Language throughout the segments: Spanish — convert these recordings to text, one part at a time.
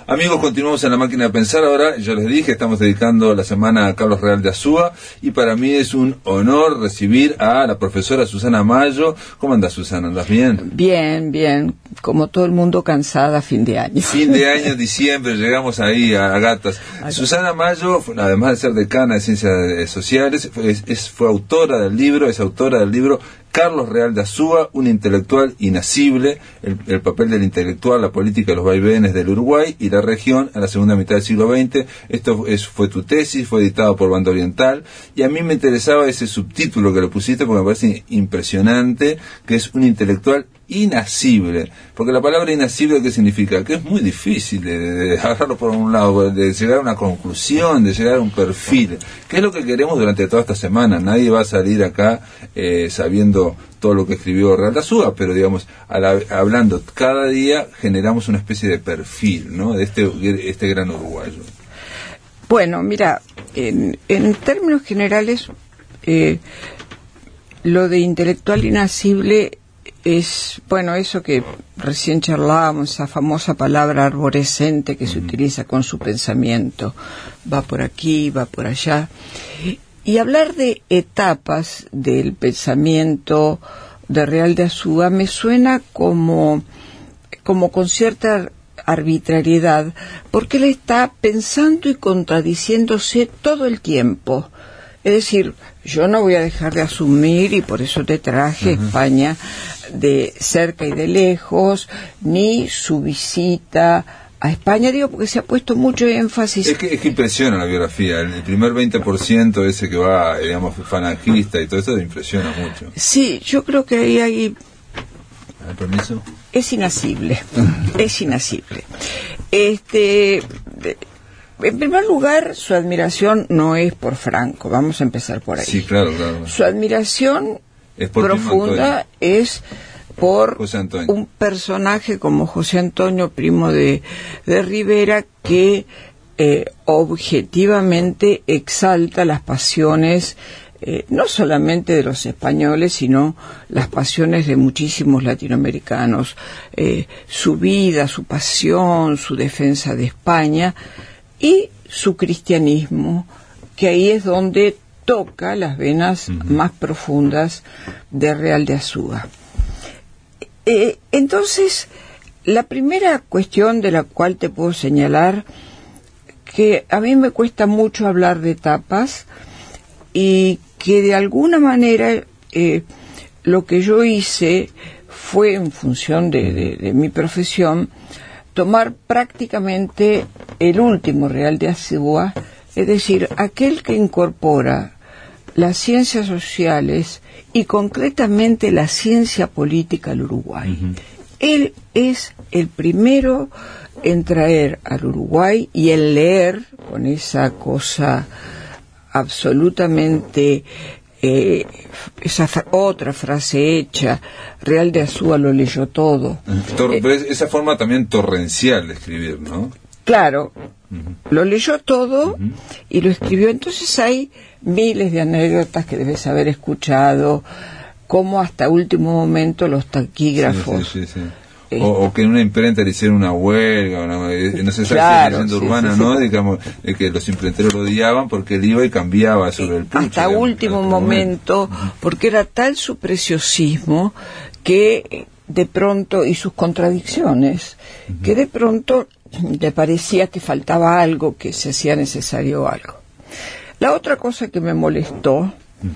Amigos, continuamos en La Máquina de Pensar. Ahora, yo les dije, estamos dedicando la semana a Carlos Real de Azúa, y para mí es un honor recibir a la profesora Susana Mayo. ¿Cómo andas, Susana? ¿Andas bien? Bien, bien. Como todo el mundo, cansada, fin de año. Fin de año, diciembre, llegamos ahí a gatas. Susana Mayo, además de ser decana de Ciencias Sociales, fue autora del libro, es autora del libro Carlos Real de Azúa, un intelectual inasible, el papel del intelectual, la política y los vaivenes del Uruguay y la región en la segunda mitad del siglo XX. Fue tu tesis, fue editado por Banda Oriental, y a mí me interesaba ese subtítulo que le pusiste porque me parece impresionante, que es un intelectual inasible. Porque la palabra inasible, ¿qué significa? Que es muy difícil de agarrarlo por un lado, de llegar a una conclusión, de llegar a un perfil. ¿Qué es lo que queremos durante toda esta semana? Nadie va a salir acá sabiendo todo lo que escribió Real de Azúa, pero digamos, hablando cada día, generamos una especie de perfil, ¿no?, de este gran uruguayo. Bueno, mira, en términos generales, lo de intelectual inasible es, bueno, eso que recién charlábamos, esa famosa palabra arborescente que se utiliza con su pensamiento, va por aquí, va por allá, y hablar de etapas del pensamiento de Real de Azúa me suena como con cierta arbitrariedad, porque él está pensando y contradiciéndose todo el tiempo. Es decir, yo no voy a dejar de asumir, y por eso te traje España de cerca y de lejos, ni su visita a España, digo, porque se ha puesto mucho énfasis. Es que impresiona la biografía, el primer 20% ese que va, digamos, fanajista y todo eso, impresiona mucho. Sí, yo creo que ahí ¿Permiso? Es inasible, es inasible. En primer lugar, su admiración no es por Franco, vamos a empezar por ahí. Sí, claro. Su admiración es por profunda es por un personaje como José Antonio, primo de Rivera, que objetivamente exalta las pasiones, no solamente de los españoles, sino las pasiones de muchísimos latinoamericanos. Su vida, su pasión, su defensa de España y su cristianismo, que ahí es donde toca las venas más profundas de Real de Azúa. Entonces, la primera cuestión de la cual te puedo señalar, que a mí me cuesta mucho hablar de etapas, y que de alguna manera lo que yo hice fue, en función de mi profesión, tomar prácticamente el último Real de Azúa, es decir, aquel que incorpora las ciencias sociales y concretamente la ciencia política al Uruguay. Él es el primero en traer al Uruguay y en leer, con esa cosa absolutamente, esa otra frase hecha, Real de Azúa lo leyó todo. Esa forma también torrencial de escribir, ¿no? Claro, lo leyó todo y lo escribió. Entonces hay miles de anécdotas que debes haber escuchado, como hasta último momento los taquígrafos. Sí. O que en una imprenta le hicieron una huelga, no sé si es leyenda urbana, ¿no? Digamos, que los imprenteros lo odiaban porque él iba y cambiaba sobre el punto. Hasta último momento, porque era tal su preciosismo que de pronto, y sus contradicciones, que de pronto le parecía que faltaba algo, que se hacía necesario algo. La otra cosa que me molestó,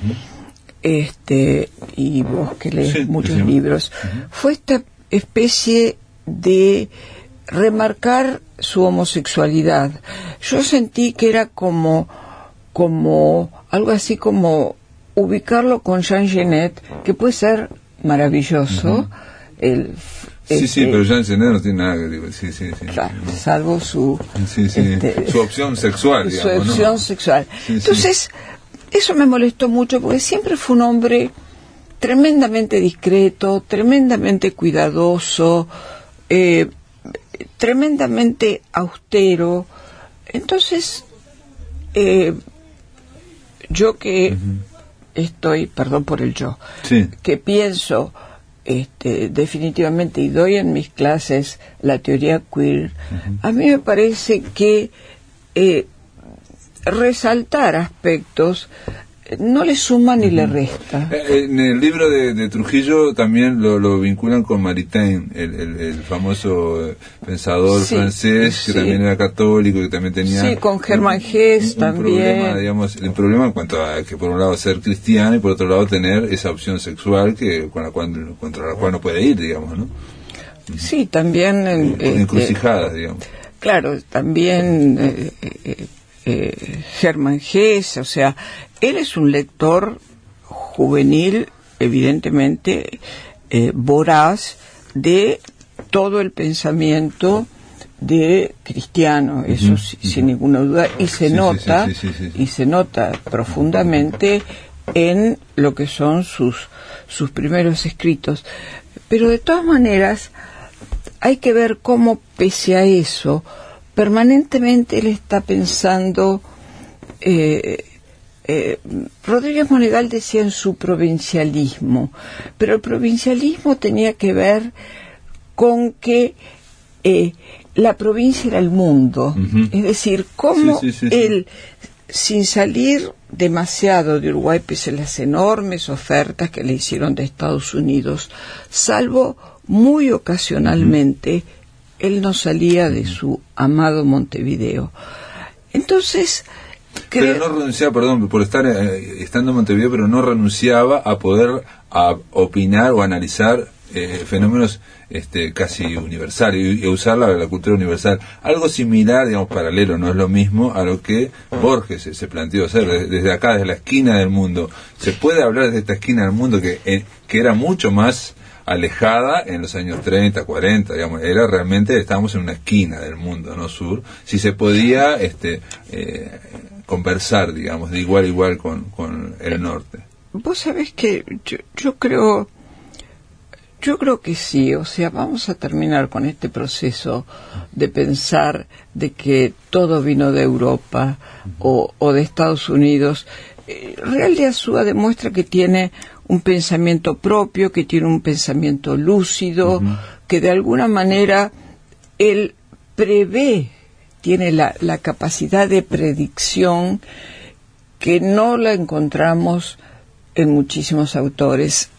y vos que lees muchos libros, fue esta especie de remarcar su homosexualidad. Yo sentí que era como algo así como ubicarlo con Jean Genet, que puede ser maravilloso. Pero Jean Genet no tiene nada que decir. Claro, salvo su su opción sexual, digamos, su opción sexual. Entonces, eso me molestó mucho, porque siempre fue un hombre tremendamente discreto, tremendamente cuidadoso, tremendamente austero. Entonces, yo que estoy, perdón por el yo, que pienso definitivamente, y doy en mis clases la teoría queer, a mí me parece que resaltar aspectos no le suma ni le resta. En el libro de Trujillo también lo vinculan con Maritain, el famoso pensador francés, que también era católico, que también tenía... Sí, con Germán Hesse también. Problema, digamos, el problema en cuanto a que por un lado ser cristiano y por otro lado tener esa opción sexual contra la cual no puede ir, digamos, ¿no? Sí, también... encrucijadas, digamos. Claro, también... Germán Hesse, o sea, él es un lector juvenil, evidentemente, voraz de todo el pensamiento de cristiano, eso sin ninguna duda, y se nota profundamente en lo que son sus primeros escritos. Pero de todas maneras, hay que ver cómo, pese a eso, permanentemente él está pensando, Rodríguez Monegal decía en su provincialismo, pero el provincialismo tenía que ver con que la provincia era el mundo, es decir, cómo él, sin salir demasiado de Uruguay, pese a las enormes ofertas que le hicieron de Estados Unidos, salvo muy ocasionalmente, él no salía de su amado Montevideo. Entonces... Pero no renunciaba, perdón, por estar estando en Montevideo, pero no renunciaba a poder opinar o analizar fenómenos casi universales y usar la cultura universal. Algo similar, digamos, paralelo, no es lo mismo a lo que Borges se planteó hacer desde acá, desde la esquina del mundo. Se puede hablar desde esta esquina del mundo que era mucho más alejada en los años 30, 40, digamos, era realmente, estábamos en una esquina del mundo, no sur, si se podía conversar, digamos, de igual a igual con el norte. Vos sabés que yo creo que sí, o sea, vamos a terminar con este proceso de pensar de que todo vino de Europa o de Estados Unidos. Real de Azúa demuestra que tiene un pensamiento propio, que tiene un pensamiento lúcido, que de alguna manera él prevé, tiene la capacidad de predicción que no la encontramos en muchísimos autores.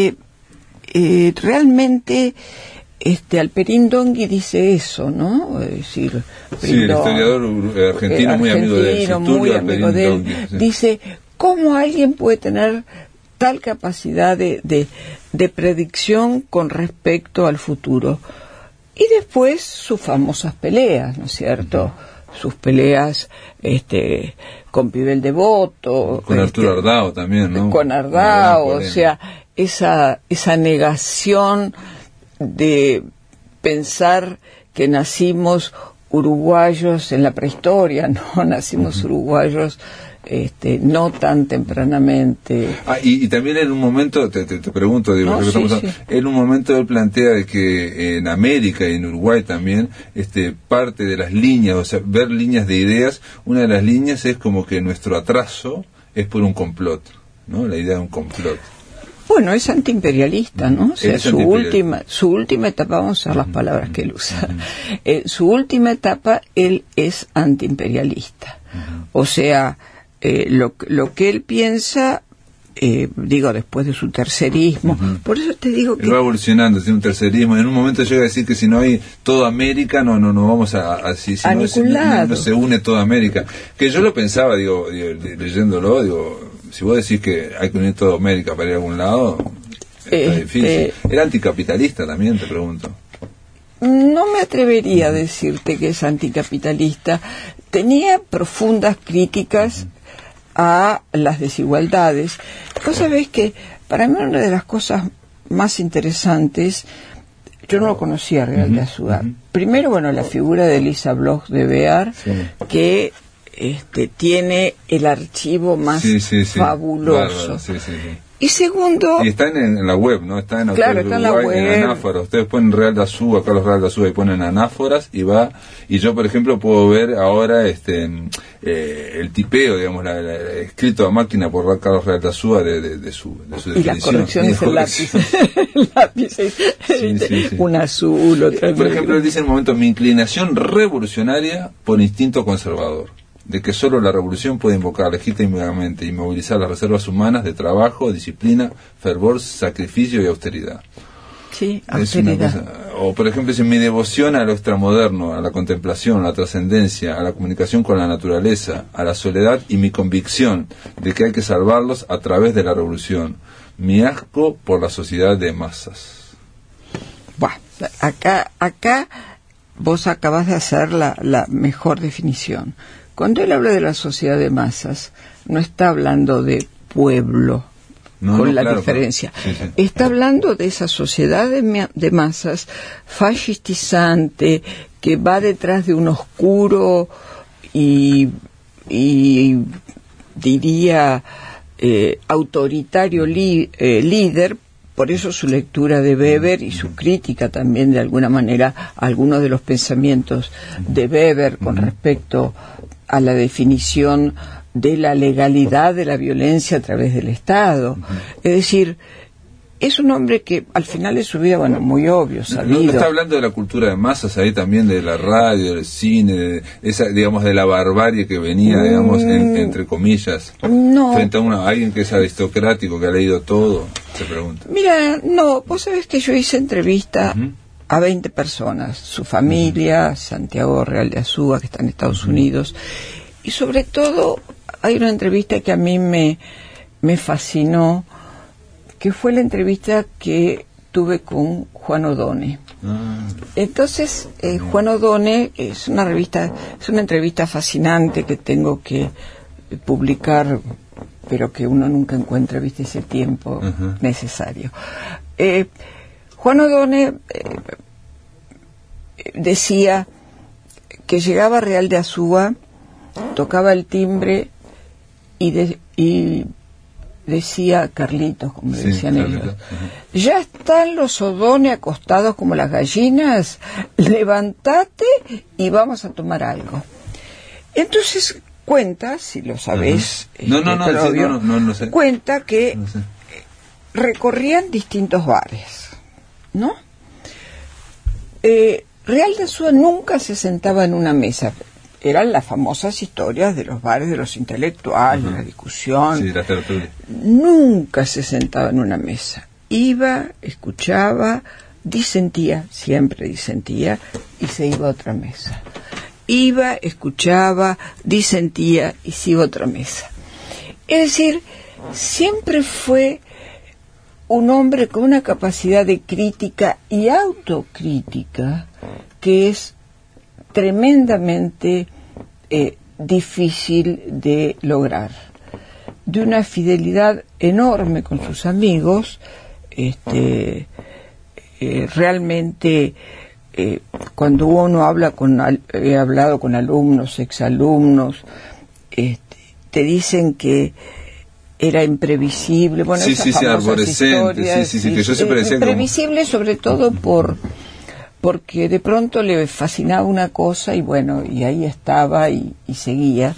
Realmente Alperín Dongui dice eso, ¿no? Es decir, sí, el historiador argentino muy amigo de él, muy amigo de él, dice, ¿cómo alguien puede tener tal capacidad de predicción con respecto al futuro? Y después sus famosas peleas, ¿no es cierto? Sus peleas con Pibel Devoto, con Arturo Ardao también, ¿no? Con Ardao, o sea, esa negación de pensar que nacimos uruguayos en la prehistoria, no nacimos uruguayos no tan tempranamente. Y también en un momento, te pregunto, digo, en un momento él plantea de que en América y en Uruguay también, parte de las líneas, o sea, ver líneas de ideas, una de las líneas es como que nuestro atraso es por un complot, ¿no? La idea de un complot. Bueno, es antiimperialista, ¿no? O sea, su última etapa, vamos a usar las palabras que él usa, su última etapa, él es antiimperialista. O sea, lo que él piensa, después de su tercerismo, por eso te digo que... Él va evolucionando, tiene un tercerismo, en un momento llega a decir que si no hay toda América, no vamos si no se une toda América. Que yo lo pensaba, leyéndolo, si vos decís que hay que unir toda América para ir a algún lado, está difícil. ¿Era anticapitalista también, te pregunto? No me atrevería a decirte que es anticapitalista. Tenía profundas críticas a las desigualdades. Vos sabés que para mí una de las cosas más interesantes, yo no lo conocía Real de Azúa. Primero, la figura de Elisa Bloch de Bear, que tiene el archivo más fabuloso. Y segundo... Y está en la web, ¿no? Está en Claro, Autores está de en la Uruguay, web. en Anáforas. Ustedes ponen Real de Azúa, Carlos Real de Azúa, y ponen Anáforas, y va... Y yo, por ejemplo, puedo ver ahora el tipeo, digamos, escrito a máquina por Carlos Real de Azúa de su definición. Y las correcciones en lápices. Sí. Un azul, otra Por ejemplo, él dice en un momento: mi inclinación revolucionaria por instinto conservador, de que solo la revolución puede invocar legítimamente y movilizar las reservas humanas de trabajo, disciplina, fervor, sacrificio y austeridad. Sí, austeridad. O, por ejemplo, dice: mi devoción a lo extramoderno, a la contemplación, a la trascendencia, a la comunicación con la naturaleza, a la soledad, y mi convicción de que hay que salvarlos a través de la revolución. Mi asco por la sociedad de masas. Bueno, acá vos acabas de hacer la mejor definición. Cuando él habla de la sociedad de masas, no está hablando de pueblo, claro, diferencia. Sí. Está hablando de esa sociedad de masas fascistizante, que va detrás de un oscuro y diría autoritario líder. Por eso su lectura de Weber y su crítica también, de alguna manera, a algunos de los pensamientos de Weber con respecto a la definición de la legalidad de la violencia a través del Estado. Es decir, es un hombre que al final de su vida, bueno, muy obvio, sabido. No está hablando de la cultura de masas ahí también, de la radio, del cine, digamos, de la barbarie que venía, digamos, entre comillas, frente a alguien que es aristocrático, que ha leído todo, se pregunta. Mira, no, vos sabés que yo hice entrevista a 20 personas, su familia, Santiago Real de Azúa, que está en Estados Unidos, y sobre todo hay una entrevista que a mí me fascinó, que fue la entrevista que tuve con Juan Odone. Entonces, Juan Odone es una entrevista fascinante que tengo que publicar, pero que uno nunca encuentra, viste, ese tiempo necesario. Juan Odone decía que llegaba Real de Azúa, tocaba el timbre y decía Carlitos, como le decían ellos, ya están los Odone acostados como las gallinas, levantate y vamos a tomar algo. Entonces cuenta, si lo sabés, no sé. Cuenta que recorrían distintos bares, ¿no? Real de Azúa nunca se sentaba en una mesa. Eran las famosas historias de los bares de los intelectuales, la discusión. Sí, la tertulia. Nunca se sentaba en una mesa. Iba, escuchaba, disentía, siempre disentía, y se iba a otra mesa. Iba, escuchaba, disentía y se iba a otra mesa. Es decir, siempre fue un hombre con una capacidad de crítica y autocrítica que es tremendamente difícil de lograr, de una fidelidad enorme con sus amigos. Realmente cuando uno habla he hablado con alumnos, exalumnos, te dicen que era imprevisible, bueno, arborescente, que yo siempre decía imprevisible, sobre todo porque de pronto le fascinaba una cosa y bueno, y ahí estaba y seguía.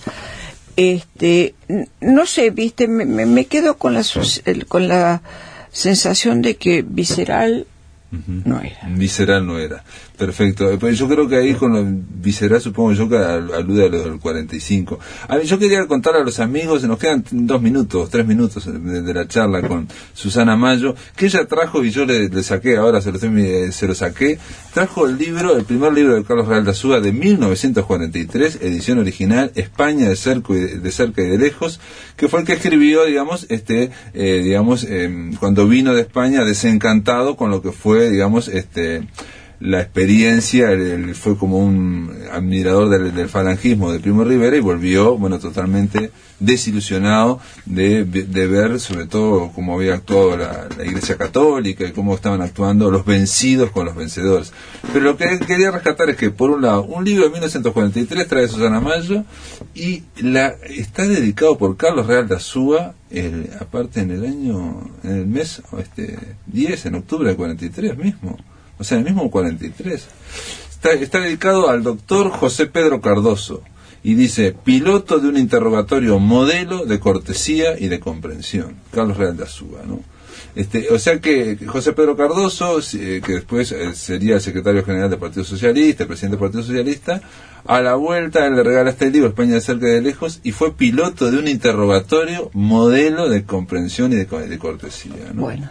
No sé, viste, me quedo con la sensación de que visceral no era. Visceral no era. Perfecto. Pues yo creo que ahí con lo visceral, supongo yo que alude a lo del 45. A ver, yo quería contar a los amigos, nos quedan 3 minutos de la charla con Susana Mayo, que ella trajo, y yo le saqué, ahora se lo saqué, trajo el primer libro de Carlos Real de Azúa de 1943, edición original, España de cerca y de lejos, que fue el que escribió, digamos, cuando vino de España desencantado con lo que fue, digamos, la experiencia, él fue como un admirador del falangismo de Primo de Rivera y volvió, bueno, totalmente desilusionado de ver sobre todo cómo había actuado la Iglesia Católica y cómo estaban actuando los vencidos con los vencedores. Pero lo que quería rescatar es que, por un lado, un libro de 1943 trae Susana Mayo y está dedicado por Carlos Real de Azúa, aparte en el mes 10, en octubre del 43 mismo, o sea, el mismo 43. Está dedicado al doctor José Pedro Cardoso. Y dice, piloto de un interrogatorio modelo de cortesía y de comprensión. Carlos Real de Azúa, ¿no? O sea que José Pedro Cardoso, que después sería el secretario general del Partido Socialista, el presidente del Partido Socialista, a la vuelta él le regala este libro, España de cerca y de lejos, y fue piloto de un interrogatorio modelo de comprensión y de cortesía, ¿no? Bueno,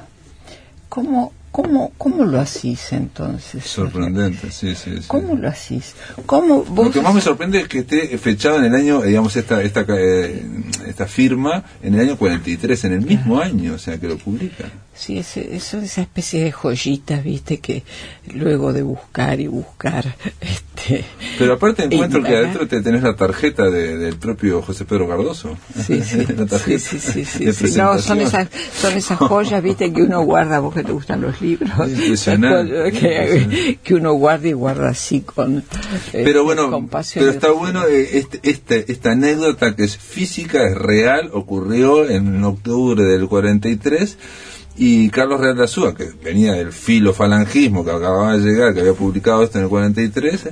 ¿Cómo lo hacís entonces? Sorprendente, sí. ¿Cómo lo hacís? ¿Cómo vos... Lo que más me sorprende es que esté fechado en el año, digamos, esta firma en el año 43, en el mismo año, o sea, que lo publican. Sí, son esa especie de joyitas, viste, que luego de buscar y buscar... Pero aparte encuentro que adentro tenés la tarjeta del propio José Pedro Cardoso. Sí. La tarjeta sí. No, son esas joyas, viste, que uno guarda, vos que te gustan los libros. Impresionante. Que uno guarda así con pero bueno, con pasión. pero está bueno esta anécdota que es física, es real, ocurrió en octubre del 43. Y Carlos Real de Azúa, que venía del filofalangismo, que acababa de llegar, que había publicado esto en el 43,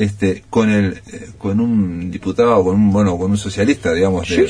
con un diputado, con un socialista, digamos. Sí.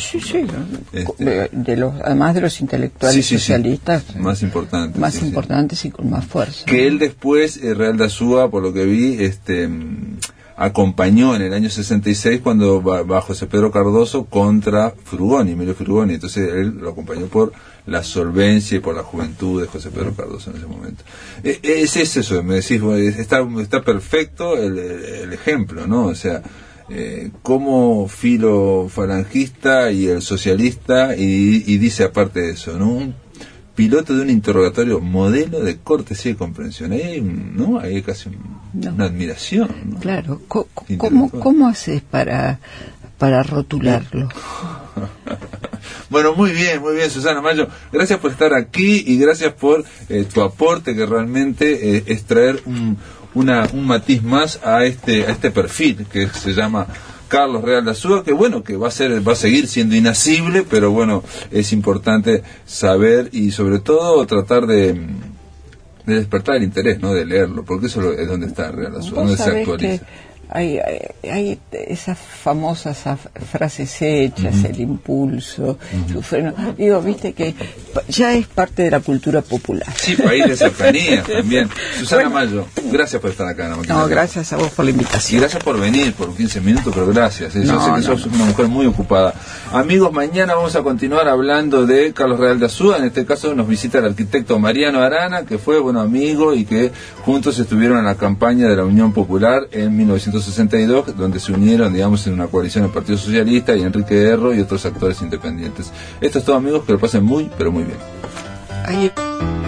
Además de los intelectuales socialistas. Más importantes. Más importantes y con más fuerza. Que él después, Real de Azúa, por lo que vi, acompañó en el año 66 cuando va José Pedro Cardoso contra Emilio Frugoni. Entonces él lo acompañó por la solvencia y por la juventud de José Pedro Cardoso en ese momento. Es eso, me decís, está perfecto el ejemplo, ¿no? O sea, como filofalangista y el socialista, y dice aparte de eso, ¿no? Un piloto de un interrogatorio modelo de cortesía y comprensión. Ahí hay casi una admiración, ¿no? Claro. ¿Cómo haces para rotularlo? Bueno, muy bien, Susana Mayo. Gracias por estar aquí y gracias por tu aporte, que realmente es traer un matiz más a este perfil que se llama Carlos Real de Azúa, que va a seguir siendo inasible, pero bueno, es importante saber y sobre todo tratar de despertar el interés, ¿no? De leerlo, porque eso es donde está Real de Azúa, donde se actualiza. Hay esas famosas frases hechas, el impulso, su freno. Digo, viste que ya es parte de la cultura popular. Sí, país de cercanía también. Susana Mayo, gracias por estar acá. Gracias a vos por la invitación. Y gracias por venir, por 15 minutos, pero gracias. Yo sé que sos una mujer muy ocupada. Amigos, mañana vamos a continuar hablando de Carlos Real de Azúa. En este caso nos visita el arquitecto Mariano Arana, que fue amigo y que juntos estuvieron en la campaña de la Unión Popular en 1962, donde se unieron, digamos, en una coalición del Partido Socialista y Enrique Erro y otros actores independientes. Esto es todo, amigos, que lo pasen muy, pero muy bien.